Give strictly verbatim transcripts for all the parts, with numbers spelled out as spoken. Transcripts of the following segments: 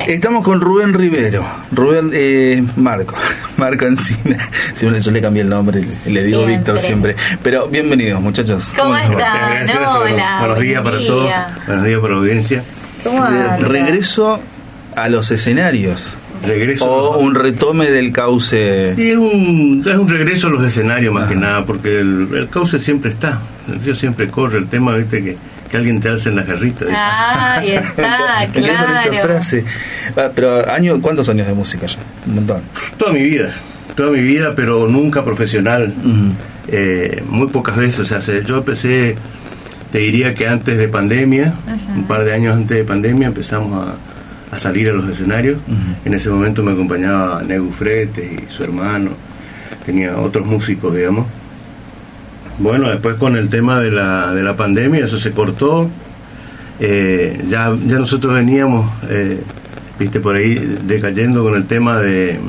Estamos con Rubén Rivero, Rubén eh, Marco, Marco Encina. Siempre yo le cambié el nombre, le digo siempre. Víctor siempre. Pero bienvenidos, muchachos. ¿Cómo, ¿Cómo están? Gracias, gracias. Hola, buenos, buenos días para día. todos. Buenos días para la audiencia. ¿Cómo anda? Regreso a los escenarios. Regreso o un retome del cauce. Y es un, es un regreso a los escenarios más Ajá. que nada, porque el, el cauce siempre está. El río siempre corre. El tema, viste, que, que alguien te alce en la jarrita. Ah, ahí está, claro. Esa frase. Ah, pero año, ¿cuántos años de música ya? Un montón. Toda mi vida. Toda mi vida, pero nunca profesional. Uh-huh. Eh, muy pocas veces. O sea, yo empecé, te diría que antes de pandemia, uh-huh. un par de años antes de pandemia, empezamos a a salir a los escenarios. Uh-huh. En ese momento me acompañaba Negu Fretes y su hermano, tenía otros músicos, digamos. Bueno, después con el tema de la de la pandemia eso se cortó. Eh, ya ya nosotros veníamos, eh, viste, por ahí decayendo con el tema de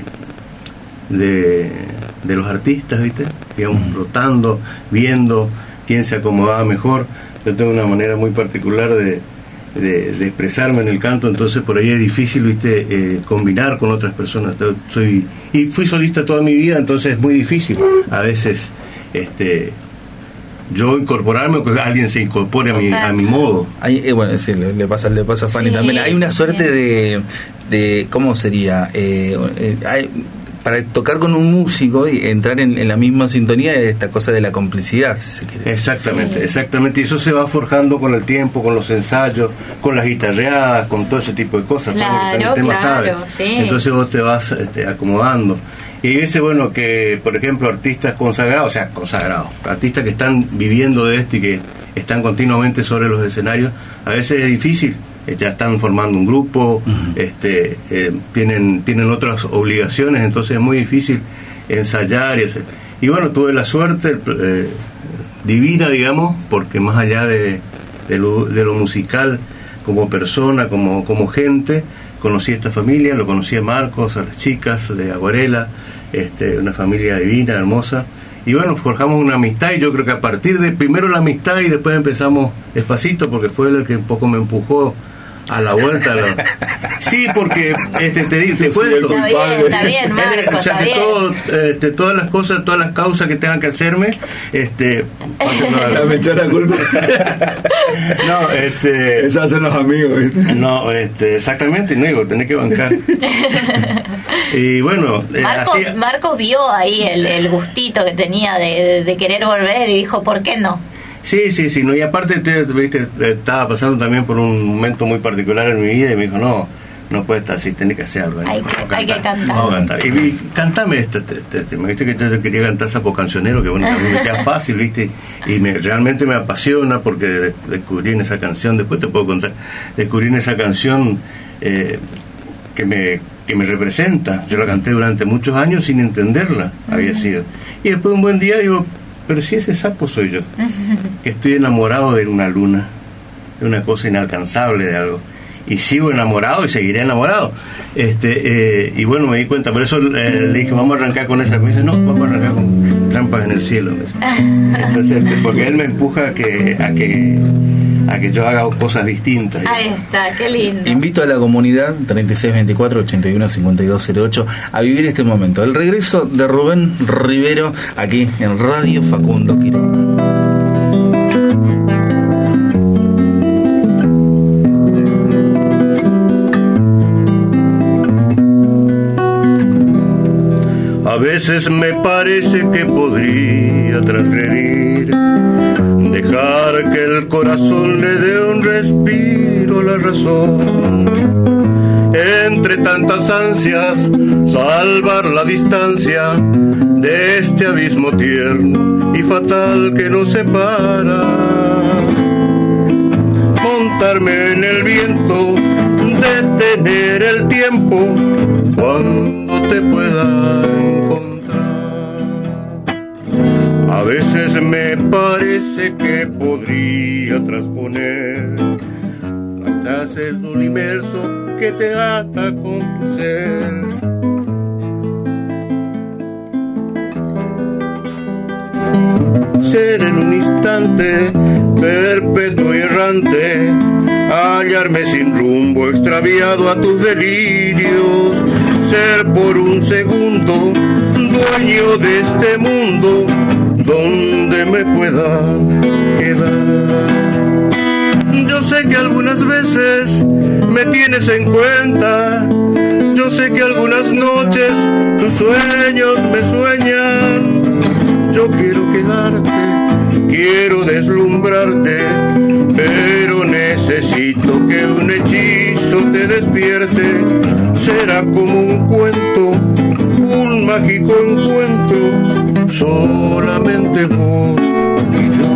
de, de los artistas, viste, íbamos uh-huh. rotando, viendo quién se acomodaba mejor. Yo tengo una manera muy particular de De, de expresarme en el canto, entonces por ahí es difícil, viste, eh, combinar con otras personas. Soy y fui solista toda mi vida, entonces es muy difícil a veces este yo incorporarme o que alguien se incorpore a mi a mi modo. Hay, eh, bueno, sí, le, le pasa le pasa a Fanny sí, también. Hay una suerte de de cómo sería eh, eh, hay, para tocar con un músico y entrar en, en la misma sintonía, esta cosa de la complicidad, si se quiere. Exactamente, sí. exactamente. Y eso se va forjando con el tiempo, con los ensayos, con las guitarreadas, con todo ese tipo de cosas. Claro, el tema claro, sabe. Sí. Entonces vos te vas este, acomodando. Y dice, bueno, que por ejemplo artistas consagrados, o sea, consagrados, artistas que están viviendo de esto y que están continuamente sobre los escenarios, a veces es difícil. Ya están formando un grupo, uh-huh. este, eh, tienen tienen otras obligaciones, entonces es muy difícil ensayar y hacer. Y bueno, tuve la suerte eh, divina, digamos, porque más allá de, de, lo, de lo musical, como persona, como como gente, conocí a esta familia, lo conocí a Marcos, a las chicas de Aguarela, este, una familia divina, hermosa. Y bueno, forjamos una amistad, y yo creo que a partir de primero la amistad y después empezamos despacito, porque fue el que un poco me empujó a la vuelta. A la... Sí, porque este, te, te cuento. Está bien, está bien, Marco, o sea, está que bien. todo, este, todas las cosas, todas las causas que tengan que hacerme, este, la... me echó la culpa. No, este, eso hacen los amigos, ¿viste? No, este, exactamente, no digo, tenés que bancar. Y bueno, eh, Marcos, así... Marcos vio ahí el, el gustito que tenía de, de, de querer volver y dijo, ¿por qué no? Sí, sí, sí, no, y aparte te, viste, estaba pasando también por un momento muy particular en mi vida y me dijo, no, no puede estar así, tenés que hacer algo. Hay, no, que, cantar, hay que cantar. No, cantar. Y, y cantame este, este, este, me viste que yo quería cantar Sapo Cancionero, que bueno, a mí me queda fácil, viste, y me, realmente me apasiona porque de, descubrí en esa canción, después te puedo contar, descubrí en esa canción eh, que me que me representa. Yo la canté durante muchos años sin entenderla, uh-huh. había sido. Y después un buen día digo, pero si ese sapo soy yo, que estoy enamorado de una luna, de una cosa inalcanzable, de algo, y sigo enamorado y seguiré enamorado. Este eh, y bueno, me di cuenta, por eso eh, le dije, vamos a arrancar con esa. Me dice, no, vamos a arrancar con Trampas en el Cielo. Entonces, porque él me empuja a que a que a que yo haga cosas distintas. Ahí está, qué lindo. Invito a la comunidad treinta y seis veinticuatro ochenta y uno cincuenta y dos cero ocho a vivir este momento, el regreso de Rubén Rivero aquí en Radio Facundo Quiroga. A veces me parece que podría transgredir, dejar que el corazón le dé un respiro a la razón. Entre tantas ansias, salvar la distancia de este abismo tierno y fatal que nos separa. Montarme en el viento, detener el tiempo cuando te pueda encontrar. A veces me parece que podría transponer las haces de un inmerso que te ata con tu ser. Ser en un instante perpetuo y errante hallarme sin rumbo, extraviado a tus delirios, ser por un segundo dueño de este mundo donde me pueda quedar. Yo sé que algunas veces me tienes en cuenta, yo sé que algunas noches tus sueños me sueñan. Yo quiero quedarte, quiero deslumbrarte, pero necesito que un hechizo te despierte. Será como un cuento, un mágico encuentro, solamente vos y yo.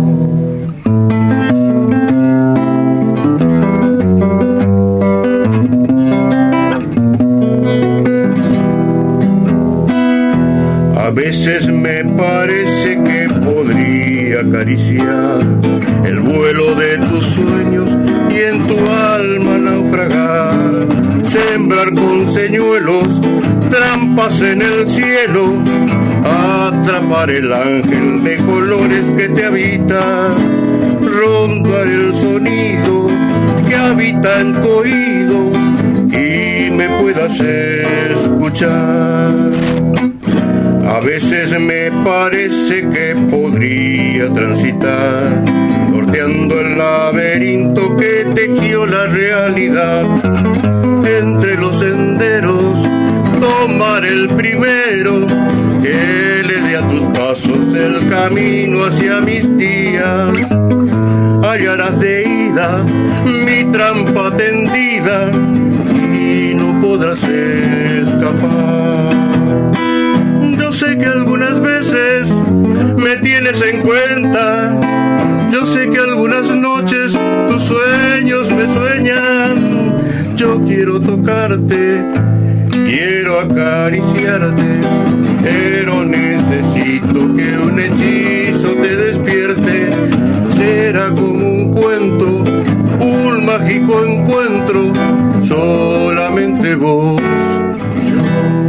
A veces me parece que podría acariciar el vuelo de tus sueños y en tu alma naufragar, sembrar con señuelos trampas en el cielo, atrapar el ángel de colores que te habita, rondar el sonido que habita en tu oído y me puedas escuchar. A veces me parece que podría transitar, sorteando el laberinto que tejió la realidad. Entre los senderos, tomar el primero, que le dé a tus pasos el camino hacia mis días. Hallarás de ida mi trampa tendida y no podrás escapar. Yo sé que algunas veces me tienes en cuenta, yo sé que algunas noches tus sueños me sueñan. Yo quiero tocarte, quiero acariciarte, pero necesito que un hechizo te despierte. Será como un cuento, un mágico encuentro, solamente vos y yo.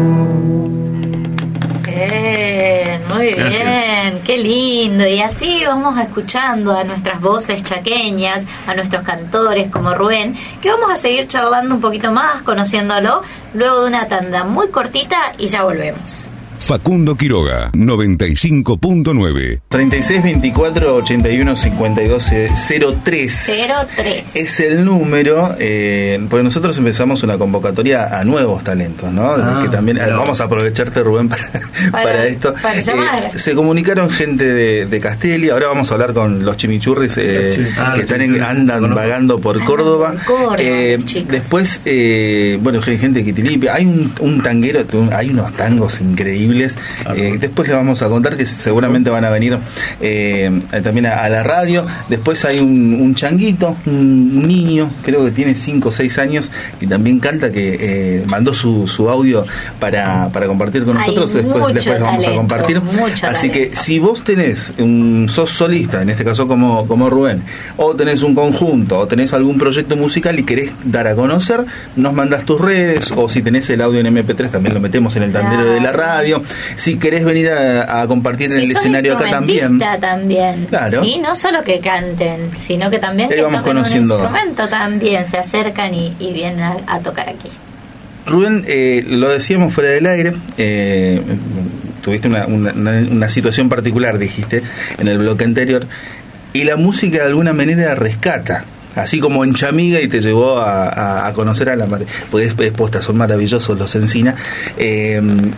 Bien, muy bien, Gracias. qué lindo. Y así vamos escuchando a nuestras voces chaqueñas, a nuestros cantores como Rubén, que vamos a seguir charlando un poquito más, conociéndolo, luego de una tanda muy cortita y ya volvemos. Facundo Quiroga, noventa y cinco punto nueve. treinta y seis veinticuatro ochenta y uno cincuenta y dos cero tres cero tres es el número, eh, porque nosotros empezamos una convocatoria a nuevos talentos, ¿no? Ah, que también claro. Vamos a aprovecharte, Rubén, para, para, Para- esto. para llamar. Eh, se comunicaron gente de, de Castelli, ahora vamos a hablar con los chimichurris eh, Los chimi- ah, que los están en- chimichurris, andan conozco. vagando por Andan Córdoba. por Córdoba, Eh, los chicos. después, eh, bueno, gente de Quitilipi, hay un, un tanguero, hay unos tangos increíbles. Ah, eh, después les vamos a contar que seguramente van a venir eh, también a, a la radio. Después hay un, un changuito, un niño, creo que tiene cinco o seis años, y también canta, que eh, mandó su, su audio para, para compartir con Hay nosotros. Después, mucho después lo vamos a talento, compartir. mucho Así talento. que si vos tenés un sos solista, en este caso como, como Rubén, o tenés un conjunto, o tenés algún proyecto musical y querés dar a conocer, nos mandás tus redes, o si tenés el audio en eme pe tres también lo metemos en el tandero Claro. de la radio. Si querés venir a, a compartir en Si el sos escenario acá también. instrumentista también. Claro. Sí, no solo que canten, sino que también Ahí que vamos toquen conociendo. un instrumento también, se acercan y, y vienen a, a tocar aquí. Rubén, eh, lo decíamos fuera del aire, eh, tuviste una, una, una situación particular, dijiste, en el bloque anterior, y la música de alguna manera rescata, así como en Chamiga, y te llevó a, a, a conocer a la madre, pues postas, son maravillosos los Encina. Eh,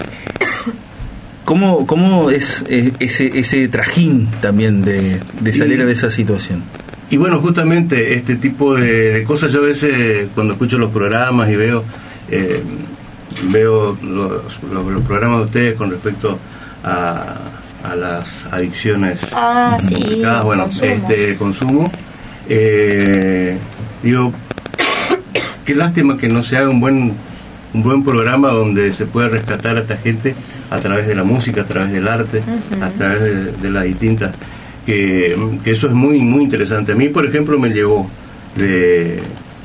¿Cómo, cómo es eh, ese, ese trajín también de, de salir Y- de esa situación? Y bueno, justamente este tipo de, de cosas, yo a veces cuando escucho los programas y veo eh, veo los, los, los programas de ustedes con respecto a, a las adicciones Ah, sí, complicadas, bueno, consumo. este consumo, eh, digo, qué lástima que no se haga un buen un buen programa donde se pueda rescatar a esta gente a través de la música, a través del arte, Ujú. a través de, de las distintas, que, que eso es muy muy interesante. A mí, por ejemplo, me llevó de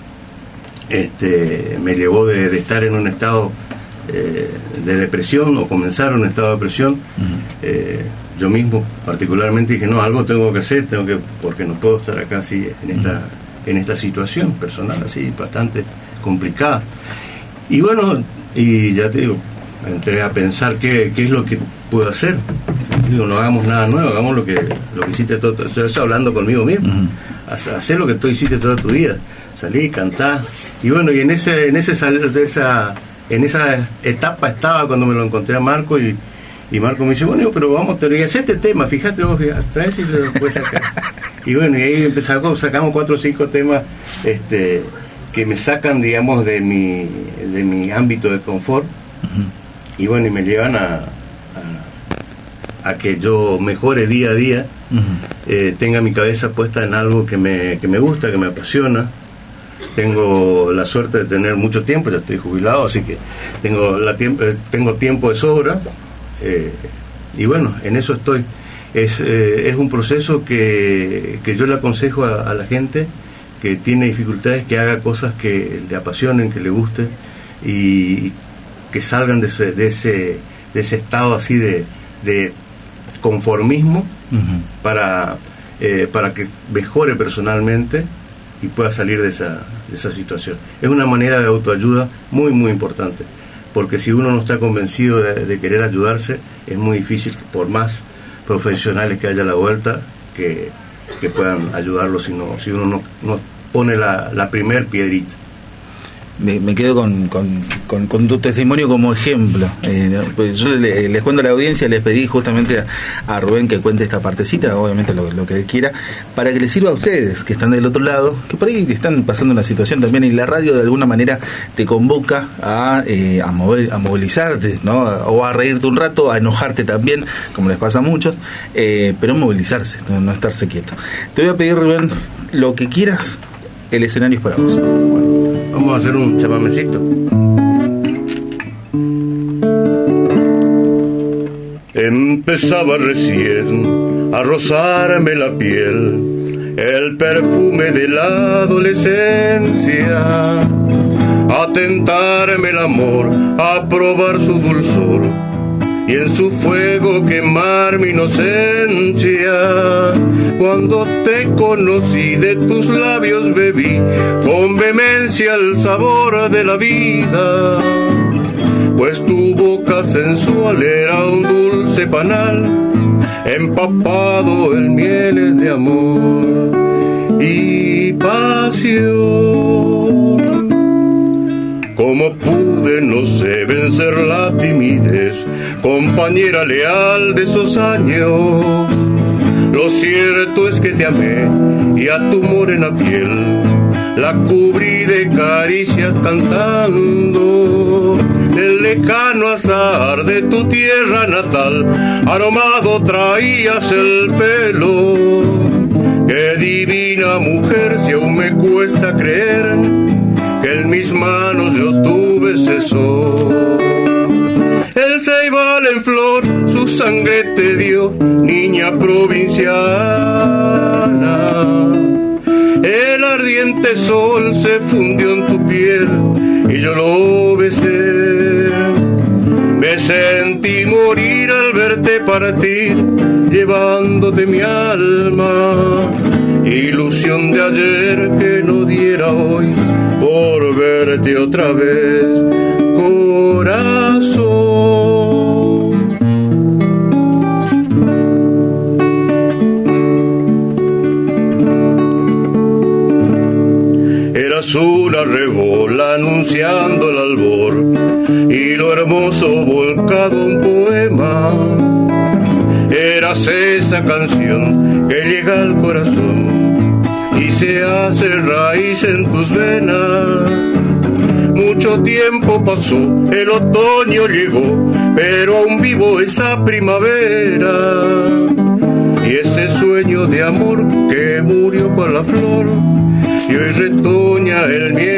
este me llevó de, de estar en un estado eh, de depresión, o comenzar un estado de depresión. eh, yo mismo particularmente dije, no, algo tengo que hacer, tengo que, porque no puedo estar acá así en esta en esta situación personal, así, bastante complicada. Y bueno, y ya te digo, entré a pensar qué, qué es lo que puedo hacer. Digo, no hagamos nada nuevo, hagamos lo que, lo que hiciste todo, estoy hablando conmigo mismo, uh-huh. hacer lo que tú hiciste toda tu vida, salir, cantar. Y bueno, y en ese, en ese esa, en esa etapa estaba cuando me lo encontré a Marco, y, y Marco me dice, bueno, pero vamos, te voy a hacer este tema, fíjate vos, traes y lo puedes sacar. Y bueno, y ahí empezamos, sacamos cuatro o cinco temas este, que me sacan, digamos, de mi, de mi ámbito de confort. Uh-huh. Y bueno, y me llevan a, a, a que yo mejore día a día, uh-huh. eh, tenga mi cabeza puesta en algo que me, que me gusta, que me apasiona. Tengo la suerte de tener mucho tiempo, ya estoy jubilado, así que tengo, la tiempo, tengo tiempo de sobra, eh, y bueno, en eso estoy. Es, eh, es un proceso que, que yo le aconsejo a, a la gente que tiene dificultades, que haga cosas que le apasionen, que le guste, y que salgan de ese, de ese, de ese estado así de, de conformismo, uh-huh. para, eh, para que mejore personalmente y pueda salir de esa, de esa situación. Es una manera de autoayuda muy, muy importante, porque si uno no está convencido de, de querer ayudarse, es muy difícil, por más profesionales que haya a la vuelta, que, que puedan ayudarlo si, no, si uno no, no pone la, la primer piedrita. Me, me quedo con, con, con, con tu testimonio como ejemplo. Eh, pues yo le, les cuento a la audiencia, les pedí justamente a, a Rubén que cuente esta partecita, obviamente lo, lo que él quiera, para que les sirva a ustedes que están del otro lado, que por ahí están pasando una situación también, y la radio de alguna manera te convoca a, eh, a, mover, a movilizarte, ¿no? O a reírte un rato, a enojarte también, como les pasa a muchos, eh, pero movilizarse, no, no estarse quieto. Te voy a pedir, Rubén, lo que quieras, el escenario es para vos. Vamos a hacer un chamamecito. Empezaba recién a rozarme la piel el perfume de la adolescencia, a tentarme el amor, a probar su dulzor y en su fuego quemar mi inocencia. Cuando te conocí, de tus labios bebí con vehemencia el sabor de la vida, pues tu boca sensual era un dulce panal, empapado en mieles de amor y pasión. Como pude, no sé, vencer la timidez, compañera leal de esos años. Lo cierto es que te amé y a tu morena piel la cubrí de caricias cantando. Del lejano azahar de tu tierra natal, aromado traías el pelo. Qué divina mujer, si aún me cuesta creer que en mis manos yo tuve ese sol. El ceibal en flor su sangre te dio, niña provinciana. El ardiente sol se fundió en tu piel y yo lo besé. Me sentí morir al verte partir, llevándote mi alma. Ilusión de ayer que no diera hoy por verte otra vez, corazón. Eras una rebola anunciando el albor y lo hermoso volcado un poema. Eras esa canción que llega al corazón y se hace raíz en tus venas. Mucho tiempo pasó, el otoño llegó, pero aún vivo esa primavera y ese sueño de amor que murió con la flor y hoy retoña en mi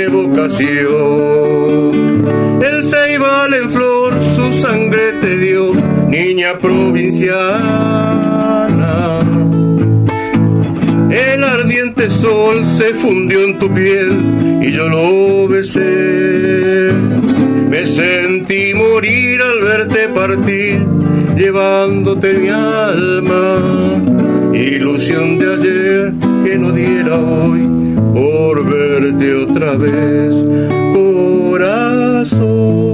evocación. El ceibal en flor su sangre te dio, niña provinciana. El ardiente sol se fundió en tu piel y yo lo besé. Me sentí morir al verte partir, llevándote mi alma. ilusión de ayer que no diera hoy por verte otra vez, corazón.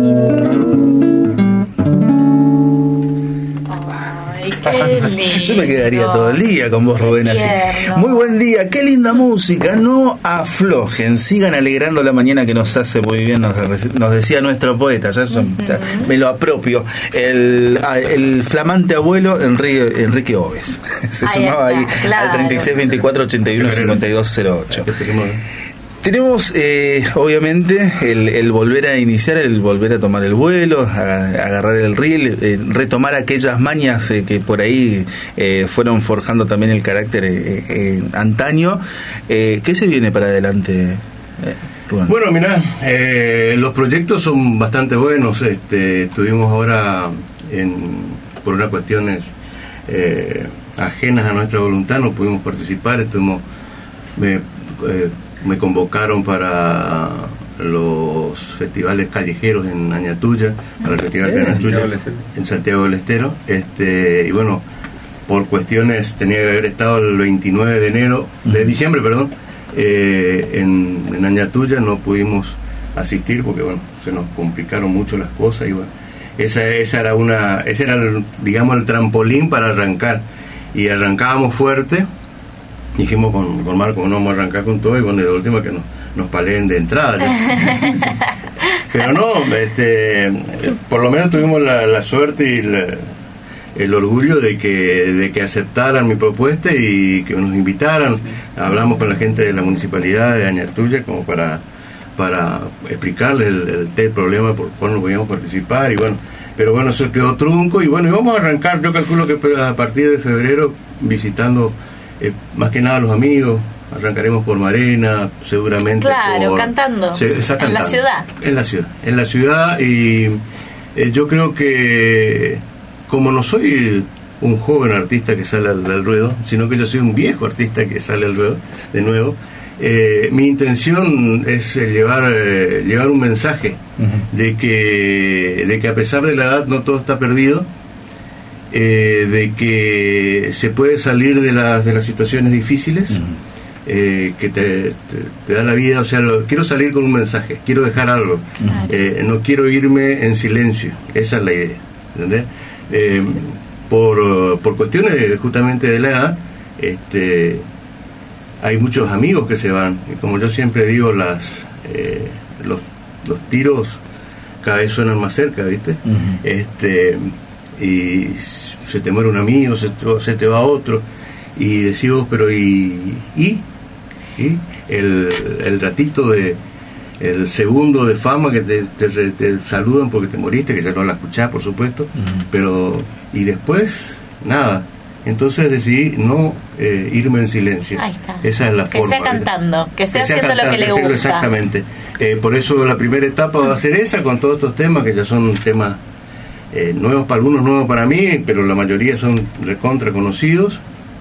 Qué lindo. Yo me quedaría todo el día con vos, Rubén, así. Muy buen día, qué linda música. No aflojen, sigan alegrando la mañana, que nos hace muy bien. Nos, nos decía nuestro poeta, ya, son, ya me lo apropio. El, el flamante abuelo Enrique, Enrique Oves. Se ahí sumaba está, ahí claro. al treinta y seis, veinticuatro, ochenta y uno, cincuenta y dos, cero ocho. Tenemos, eh, obviamente, el, el volver a iniciar, el volver a tomar el vuelo, a, a agarrar el reel, eh, retomar aquellas mañas eh, que por ahí eh, fueron forjando también el carácter eh, eh, antaño. Eh, ¿Qué se viene para adelante, eh, Rubén? Bueno, mirá, eh, los proyectos son bastante buenos. Este, estuvimos ahora, en, por unas cuestiones eh, ajenas a nuestra voluntad, no pudimos participar, estuvimos... Me, eh, me convocaron para los festivales callejeros en Añatuya, para el festival de Añatuya en Santiago del Estero, este, y bueno, por cuestiones tenía que haber estado el veintinueve de enero, de diciembre, perdón, eh, en, en Añatuya, no pudimos asistir porque bueno, se nos complicaron mucho las cosas y bueno, esa, esa era una, ese era el, digamos el trampolín para arrancar, y arrancábamos fuerte. Dijimos con, con Marco, no vamos a arrancar con todo y bueno, de última que nos, nos paleen de entrada. Pero no, este, por lo menos tuvimos la, la suerte y la, el orgullo de que, de que aceptaran mi propuesta y que nos invitaran. Hablamos con la gente de la municipalidad de Añatuya como para, para explicarles el, el, el problema por cuál no podíamos participar y bueno, pero bueno, eso quedó trunco y bueno, y vamos a arrancar, yo calculo que a partir de febrero visitando Eh, más que nada los amigos, arrancaremos por Marena, seguramente. Claro, por, cantando. Se, está en cantando. la ciudad. En la ciudad, en la ciudad y eh, yo creo que como no soy un joven artista que sale al, al ruedo, sino que yo soy un viejo artista que sale al ruedo de nuevo, eh, mi intención es eh, llevar eh, llevar un mensaje uh-huh. de que de que a pesar de la edad no todo está perdido. Eh, de que se puede salir de las de las situaciones difíciles uh-huh. eh, que te, te, te da la vida, o sea, lo, quiero salir con un mensaje, quiero dejar algo, uh-huh. eh, no quiero irme en silencio, esa es la idea, ¿entendés? Eh, por, por cuestiones de, justamente de la edad, este, hay muchos amigos que se van, y como yo siempre digo, las eh, los, los tiros cada vez suenan más cerca, ¿viste? Uh-huh. Este y se te muere un amigo, se te, se te va otro y decís vos, pero y, y, y el, el ratito de el segundo de fama que te, te, te saludan porque te moriste, que ya no la escuchás por supuesto, uh-huh. pero y después nada, entonces decidí no eh, irme en silencio. Ahí está. Esa es la que forma, sea cantando, que sea, que sea haciendo cantar, lo que le gusta, exactamente. Eh, por eso la primera etapa va a ser esa, con todos estos temas que ya son temas Eh, nuevos para algunos, nuevos para mí, pero la mayoría son recontra conocidos,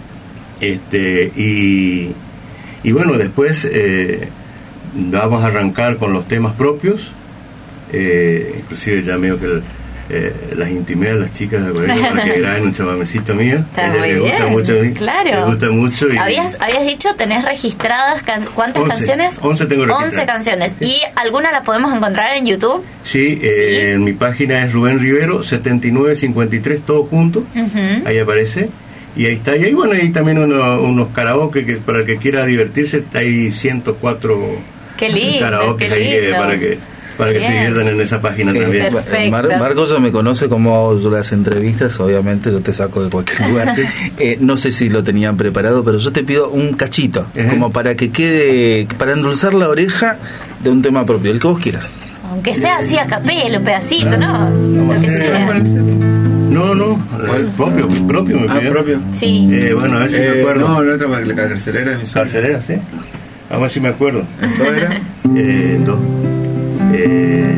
este, y, y bueno, después eh, vamos a arrancar con los temas propios, eh, inclusive ya veo que el, eh, las intimé a las chicas de colegio para que graben un chamamecito mío. Está a muy les gusta bien. mucho a mí, claro. les gusta mucho. Y ¿Habías, habías dicho, tenés registradas can- cuántas once, canciones? once tengo registradas. once canciones. ¿Y alguna la podemos encontrar en YouTube? Sí, eh, ¿Sí? En mi página es Rubén Rivero, setenta y nueve cincuenta y tres, todo junto, uh-huh. ahí aparece. Y ahí está, y ahí bueno, hay también uno, unos karaoke que para el que quiera divertirse, hay ciento cuatro qué lindo, karaoke qué ahí lindo. para que para que Bien. se diviertan en esa página Eh, también. Perfecto. Mar- Marco ya me conoce como hago yo las entrevistas, obviamente yo te saco de cualquier lugar. eh, no sé si lo tenían preparado, pero yo te pido un cachito, uh-huh. como para que quede, para endulzar la oreja de un tema propio, el que vos quieras. Aunque sea así a capela, un pedacito, ¿no? no Lo que sea. No, no, el propio, el propio me Ah, pidió. propio. Sí. Eh, bueno, a ver si Eh, me acuerdo. No, la otra, la carcelera. mi sueño. Carcelera, sí. A ver si me acuerdo. ¿Dos era? Eh, dos. Eh,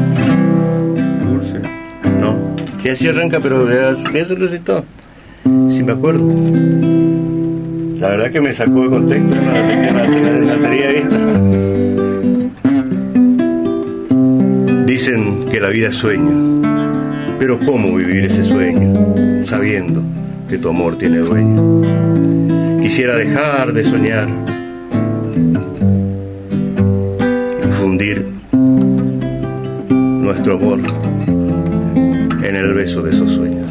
Dulce. no. Sí, así arranca, pero eso lo todo. Si me acuerdo. La verdad que me sacó de contexto. No la tenía, la tenía, la tenía vista. Dicen que la vida es sueño. Pero ¿cómo vivir ese sueño? Sabiendo que tu amor tiene dueño. Quisiera dejar de soñar y fundir nuestro amor en el beso de esos sueños.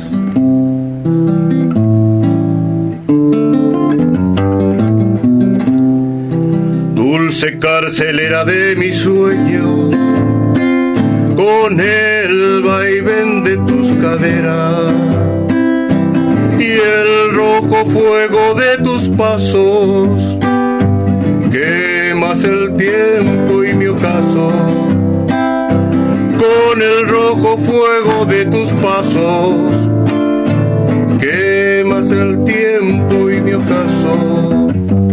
Dulce carcelera de mis sueños, con el vaivén de tus caderas y el rojo fuego de tus pasos, quemas el tiempo y mi ocaso. Con el rojo fuego de tus pasos, quemas el tiempo y mi ocaso.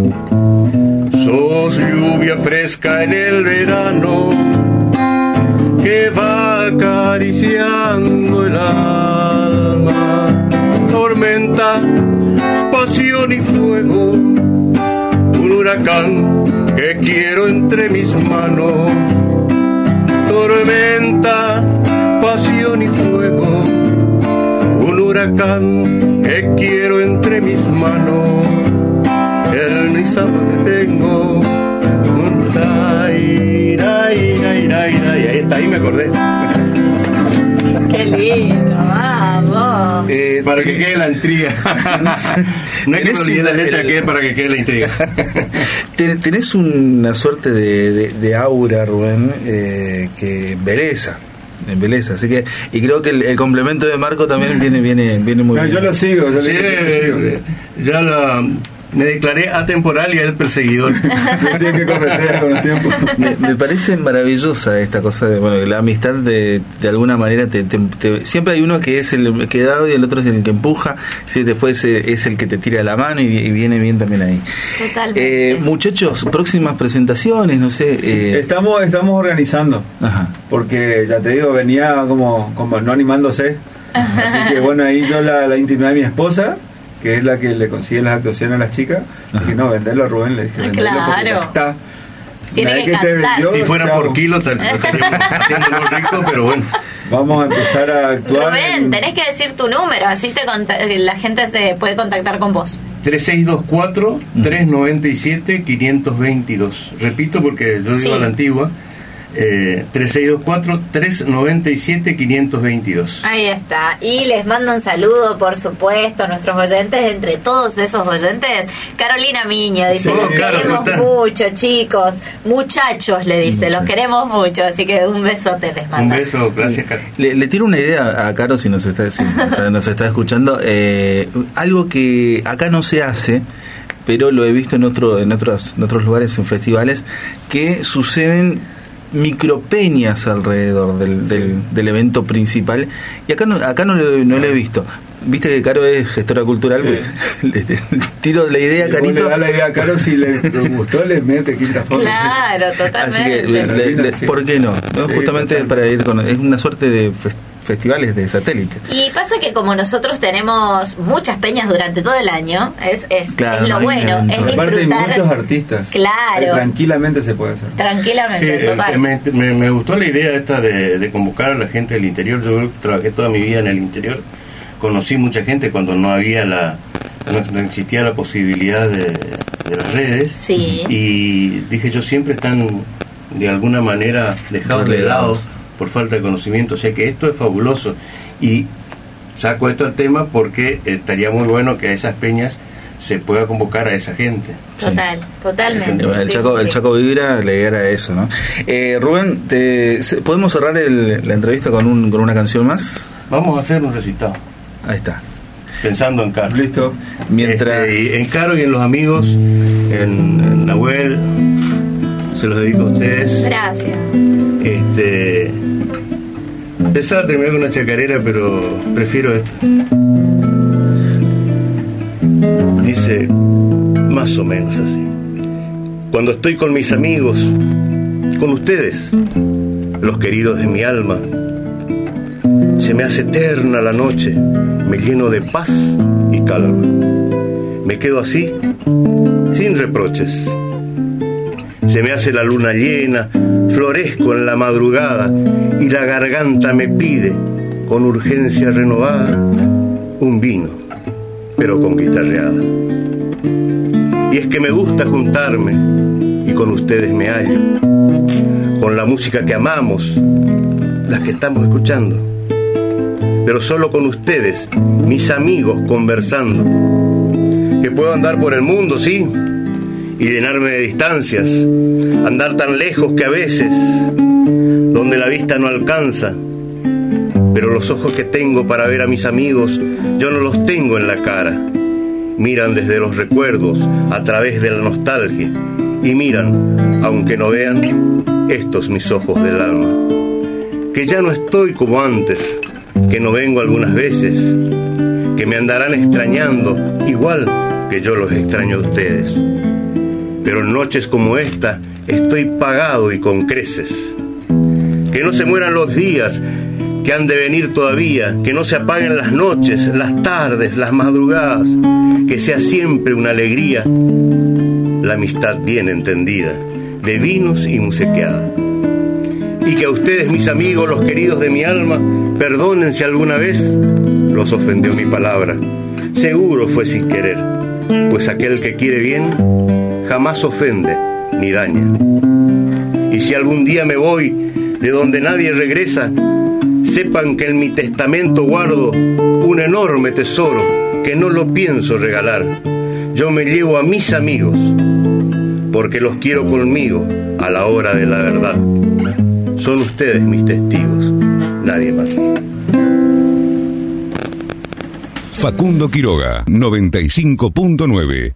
Sos lluvia fresca en el verano que va acariciando el alma. Tormenta, pasión y fuego, un huracán que quiero entre mis manos. Tormenta, pasión y fuego, un huracán que quiero entre mis manos. El misamo que tengo, un tai, rai, rai, rai, rai. Ahí está, ahí me acordé. Qué lindo, vamos. Eh, para que quede la intriga. No hay que me olvidar la letra, que es para que quede la intriga. Tenés una suerte de, de, de aura, Rubén, eh, que embeleza. Embeleza, así que, y creo que el, el complemento de Marco también viene viene viene muy no, bien. Yo lo sigo, yo, Sí, lo sigo. eh, ya la, me declaré atemporal y él perseguidor. Decía que corretea con el tiempo. Me, me parece maravillosa esta cosa de, bueno, la amistad de, de alguna manera te, te, te, siempre hay uno que es el que da y el otro es el que empuja, sí, después es el que te tira la mano y, y viene bien también ahí. Totalmente. Eh, muchachos, próximas presentaciones, no sé. Eh, Estamos, estamos organizando. Ajá. Porque ya te digo, venía como, como no animándose. Así que bueno, ahí yo la, la intimidad de mi esposa, que es la que le consigue las actuaciones a las chicas, dije, no, venderlo a Rubén, le dije, venderlo Claro. porque ya está. Tiene Una vez que te cantar. vendió, Si fuera chao. por kilo, tal vez estaríamos haciéndolo rico, pero bueno. Vamos a empezar a actuar. Rubén, en- tenés que decir tu número, así te conta- la gente se puede contactar con vos. tres seis dos cuatro, tres nueve siete, cinco dos dos. Repito porque yo digo Sí. a la antigua. Eh, tres seis dos cuatro, tres nueve siete, cinco dos dos. Ahí está. Y les mandan saludo, por supuesto, a nuestros oyentes. Entre todos esos oyentes, Carolina Miño dice, Sí, los claro, queremos está. mucho, chicos. Muchachos, le dice, los queremos mucho. Así que un besote les Un manda. beso, gracias, Carlos. Le, le tiro una idea a Caro si nos está, si nos está, nos está escuchando. Eh, algo que acá no se hace, pero lo he visto en otro en otros, en otros lugares, en festivales, que suceden micropeñas alrededor del, del, del evento principal. Y acá no, acá no, lo- no lo he visto. Viste que Caro es gestora cultural. Sí. Pues, le, le tiro la idea, Y vos Carito. le da la idea a Caro, si le gustó, le mete quinta foto. Claro, Así totalmente. que, le- le- Sí. ¿por qué no? ¿No? Sí, Justamente total. para ir con. Es una suerte de fes- festivales de satélite. Y pasa que como nosotros tenemos muchas peñas durante todo el año, es, es, Claro, es lo no hay bueno, ningún es problema. Aparte hay disfrutar muchos artistas. Claro. Que tranquilamente se puede hacer. Sí, tranquilamente, eh, total. me, me, me gustó la idea esta de, de convocar a la gente del interior. Yo trabajé toda mi vida en el interior. Conocí mucha gente cuando no había la no, no existía la posibilidad de, de las redes. Sí. Y dije, yo siempre están de alguna manera dejados de lado por falta de conocimiento. O sea que esto es fabuloso. Y saco esto al tema porque estaría muy bueno que a esas peñas se pueda convocar a esa gente. Total, totalmente. Bueno, el sí, Chaco, sí, el sí. Chaco Vibra le era eso, ¿no? Eh, Rubén, te- se- ¿podemos cerrar el- la entrevista con, un, con una canción más? Vamos a hacer un recitado, Ahí está. pensando en Carlos. Listo. Mientras... Este, y en Caro y en los amigos, en, en Nahuel, se los dedico a ustedes. Gracias. Este, pensaba terminar con una chacarera, pero prefiero esta. Dice más o menos así: cuando estoy con mis amigos, con ustedes, los queridos de mi alma, se me hace eterna la noche, me lleno de paz y calma. Me quedo así, sin reproches. Se me hace la luna llena, florezco en la madrugada y la garganta me pide, con urgencia renovada, un vino, pero con guitarreada. Y es que me gusta juntarme y con ustedes me hallo, con la música que amamos, las que estamos escuchando, pero solo con ustedes, mis amigos, conversando. Que puedo andar por el mundo, sí, y llenarme de distancias, andar tan lejos que a veces, donde la vista no alcanza, pero los ojos que tengo para ver a mis amigos, yo no los tengo en la cara. Miran desde los recuerdos, a través de la nostalgia, y miran, aunque no vean, estos mis ojos del alma. Que ya no estoy como antes, que no vengo algunas veces, que me andarán extrañando, igual que yo los extraño a ustedes. Pero en noches como esta, estoy pagado y con creces. Que no se mueran los días que han de venir todavía, que no se apaguen las noches, las tardes, las madrugadas, que sea siempre una alegría, la amistad bien entendida, de vinos y musequeada. Y que a ustedes, mis amigos, los queridos de mi alma, perdonen si alguna vez los ofendió mi palabra. Seguro fue sin querer, pues aquel que quiere bien jamás ofende ni daña. Y si algún día me voy de donde nadie regresa, sepan que en mi testamento guardo un enorme tesoro que no lo pienso regalar. Yo me llevo a mis amigos porque los quiero conmigo a la hora de la verdad. Son ustedes mis testigos, nadie más. Facundo Quiroga, noventa y cinco punto nueve.